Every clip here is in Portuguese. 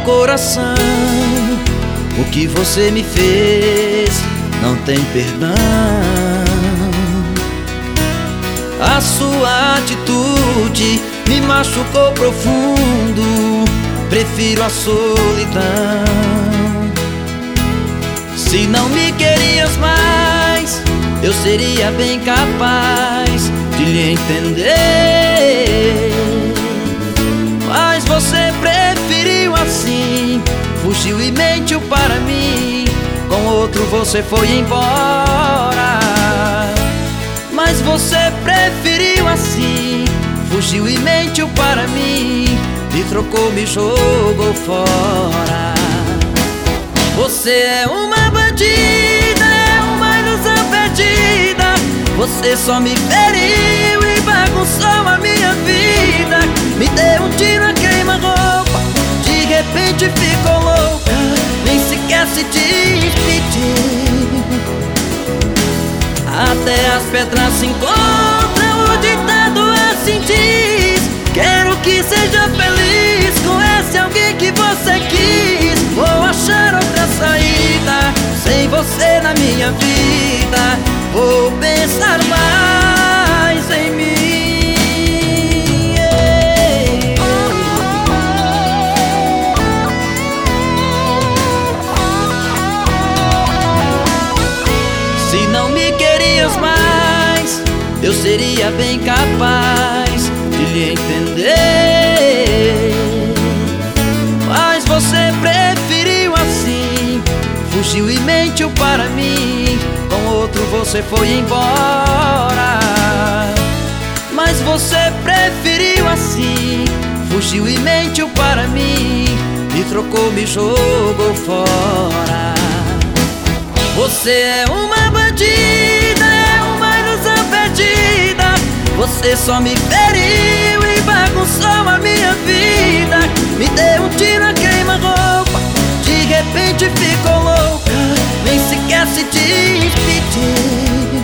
coração. O que você me fez não tem perdão. A sua atitude me machucou profundo. Prefiro a solidão. Se não me querias mais, eu seria bem capaz de lhe entender. Mas você preferiu assim, fugiu e mentiu para mim. Com outro você foi embora. Mas você preferiu assim, fugiu e mentiu para mim. Me trocou, me jogou fora. Você é uma bandida, é uma ilusão perdida. Você só me feriu e bagunçou a minha vida. Me deu um tiro a queima-roupa, de repente ficou louca, nem sequer se despedir. Até as pedras se encontram, o ditado assim diz. Quero que seja feliz com esse alguém que você quis. Vou achar outra saída, sem você na minha vida. Vou pensar mais em mim. Se não me querias mais, eu seria bem capaz de lhe entender. Mas você preferiu assim, fugiu e mentiu para mim. Com outro você foi embora. Mas você preferiu assim, fugiu e mentiu para mim. Me trocou, me jogou fora. Você é uma bandida, é uma ilusão perdida. Você só me feriu e bagunçou a minha vida. Me deu um tiro a queima-roupa, de repente ficou louca, nem sequer se despedir.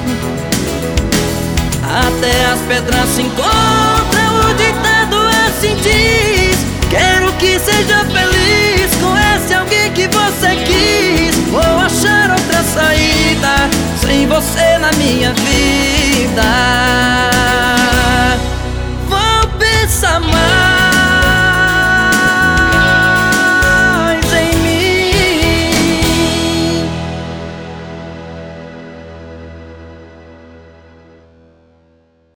Até as pedras se encontram, o ditado assim diz. Quero que seja feliz com esse alguém que você quis. Vou achar outra saída, sem você na minha vida.